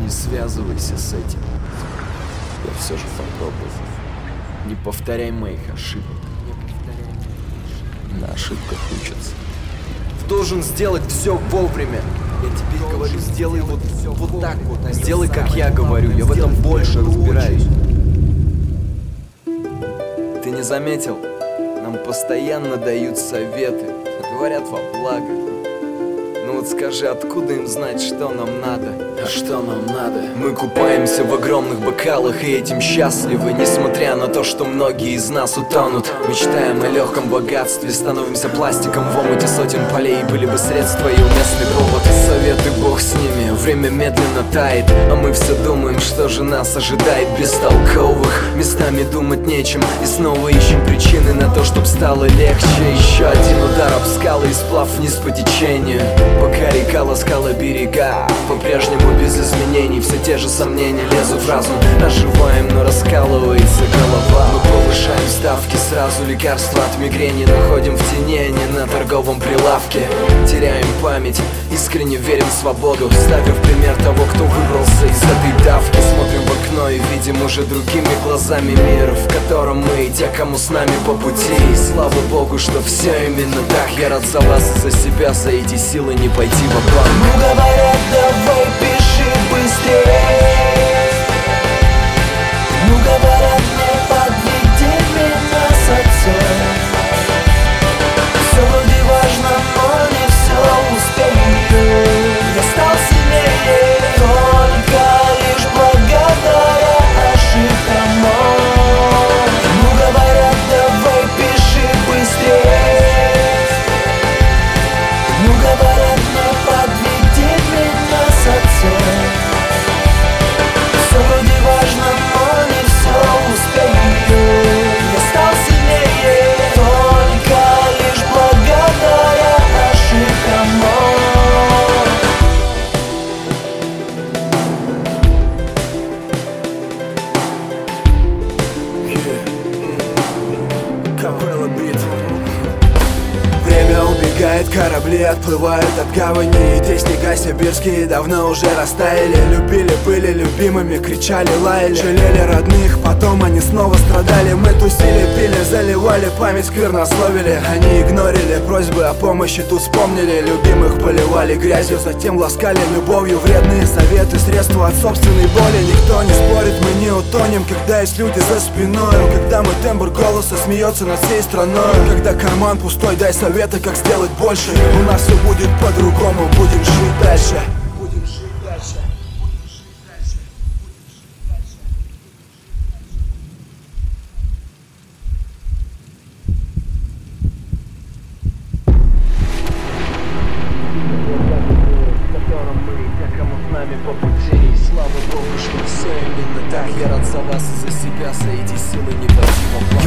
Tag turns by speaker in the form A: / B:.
A: Не связывайся с этим. Я все же попробую. Не повторяй моих ошибок. На ошибках учатся. Должен сделать все вовремя. Я тебе говорю, сделай вот так вот. Сделай, как я говорю. Я в этом больше разбираюсь. Ты не заметил? Нам постоянно дают советы. Говорят во благо. Ну вот скажи, откуда им знать, что нам надо? А что нам надо? Мы купаемся в огромных бокалах и этим счастливы, несмотря на то, что многие из нас утонут. Мечтаем о легком богатстве, становимся пластиком в омуте сотен полей. Были бы средства и уместный повод. Советы, бог с ними, время медленно тает, а мы все думаем, что же нас ожидает. Бестолковых, местами думать нечем, и снова ищем причины на то, чтоб стало легче. Еще один удар об скалы и сплав вниз по течению. Пока река ласкала берега, по-прежнему без изменений. Все те же сомнения лезут в разум. Оживаем, но раскалывается голова. Мы повышаем ставки, сразу лекарства от мигрени находим в тени, а не на торговом прилавке. Теряем память, искренне верим в свободу, ставим в пример того, кто выбрался из этой давки. Смотрим в окно и видим уже другими глазами мир, в котором мы и те, кому с нами по пути. И слава богу, что все именно так. Я рад за вас и за себя, за эти силы не пойти в обман.
B: Ну говорят, давай пиши быстрее. Ну говорят, не подведи меня с отцом. Все вроде важно, но не все успею. Я стал сильнее только лишь благодаря ошибкам. Ну говорят, давай пиши быстрее. Ну говорят, не подведи меня с отцом. Все вроде важно, но не все успею. Я стал сильнее только лишь благодаря ошибкам.
C: Капелла бит. Время убегает, корабли отплывают от гавани. И те снега сибирские давно уже растаяли. Любили, были любимыми, кричали, лаяли, жалели родных, потом они снова страдали. Мы тусили, пили, заливали, память сквернословили. Они игнорили просьбы о помощи, тут вспомнили. Любимых поливали грязью, затем ласкали любовью. Вредные советы, средства от собственной боли. Никто не спорит, мы не утонем, когда есть люди за спиной. Когда мой тембр голоса смеется над всей страной. Когда карман пустой, дай советы, как сделать больше. У нас все будет по-другому, будем жить дальше.
A: По пути, и слава богу, что все именно так. Я рад за вас и за себя, за эти силы не пойти в обман.